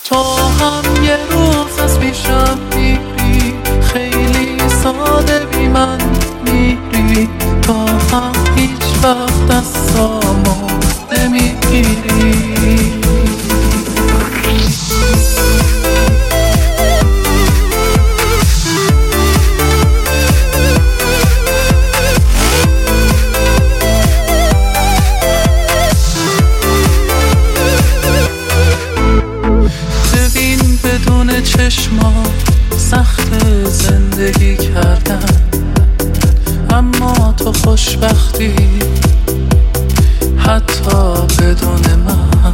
تو هم یه روز از پیشم میری، خیلی ساده بی من میری. تو هم هیچ وقت دستامو نمیگیری. بدون چشما سخت زندگی کردن، اما تو خوشبختی حتی بدون من.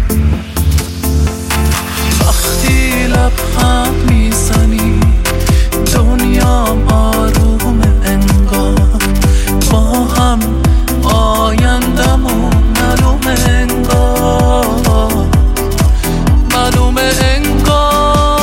وقتی لبخند میزنی دنیام آرومه انگار، با هم آیندمون معلومه انگار، معلومه انگار.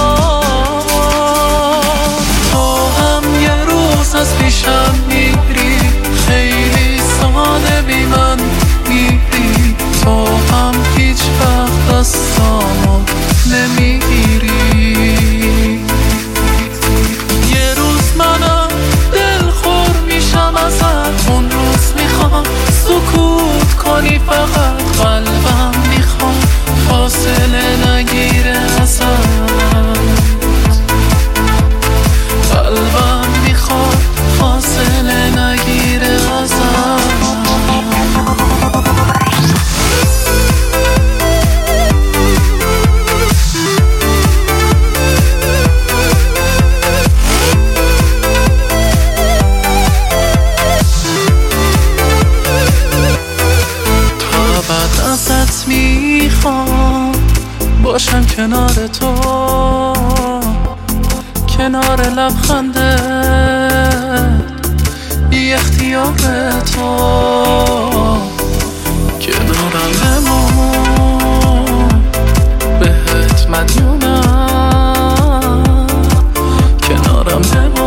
از پیشم میری، خیلی ساده بی من میری. تو هم هیچ وقت دستامو نمیگیری. یه روز منم دلخور میشم ازت، اون روز میخوام سکوت کنی فقط. قلبم میخوام فاصله نگیره ازت، قلبم میخواد فاصله نگیره ازم. تا بعد ازت میخوام باشم کنار تو، کنار لبخنده بی اختیار تو. کنارم بمون، بهت مدیونم. کنارم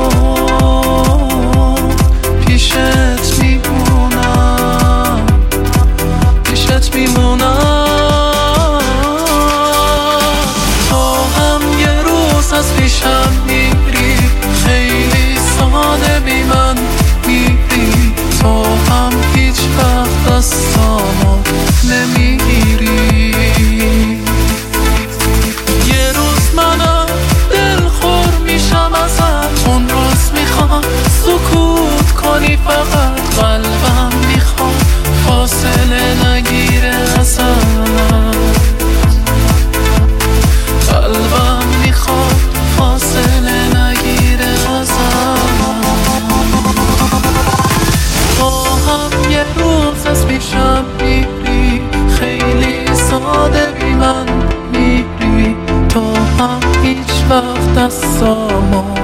بمون، پیشت میمونم، پیشت میمونم. تو هم یه روز از پیشم میری، خیلی ساده بی من میری. تو هم هیچ وقت دستامو نمیگیری. یه روز منم دلخور میشم ازت، اون روز میخوام سکوت کنی فقط. قلبم میخوام فاصله نگیره ازت، قلبم میخواد فاصله نگیره ازم. تو هم یه روز از پیشم میری، خیلی ساده بی من میری. تو هم هیچ وقت دستامو